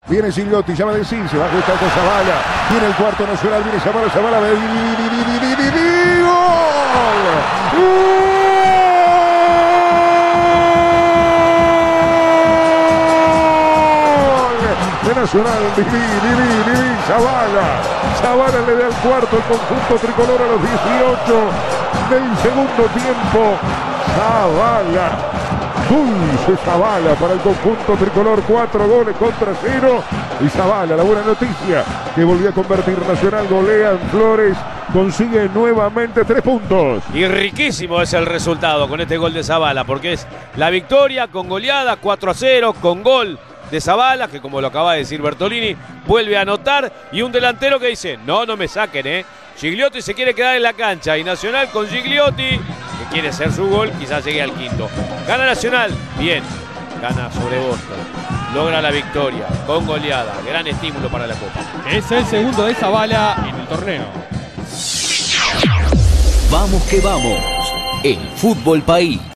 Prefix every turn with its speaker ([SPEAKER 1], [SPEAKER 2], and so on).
[SPEAKER 1] Viene Gigliotti, llama de sí, se va a ajustar con Zavala. Viene el cuarto Nacional, viene Zavala, Zavala. ¡Gol! De Nacional, Viví, Zavala le da el cuarto al conjunto tricolor a los 18 del segundo tiempo. Zavala, dulce Zavala para el conjunto tricolor, 4 goles contra 0. Y Zavala, la buena noticia, que volvió a convertir Nacional, golea en Flores, consigue nuevamente 3 puntos.
[SPEAKER 2] Y riquísimo es el resultado con este gol de Zavala, porque es la victoria con goleada 4-0, con gol de Zavala, que como lo acaba de decir Bertolini, vuelve a anotar, y un delantero que dice, no me saquen, Gigliotti se quiere quedar en la cancha, y Nacional con Gigliotti, que quiere hacer su gol, quizás llegue al quinto. Gana Nacional, bien, gana sobre Boston, logra la victoria, con goleada, gran estímulo para la Copa.
[SPEAKER 3] Es el segundo de Zavala en el torneo.
[SPEAKER 4] Vamos que vamos, el Fútbol País.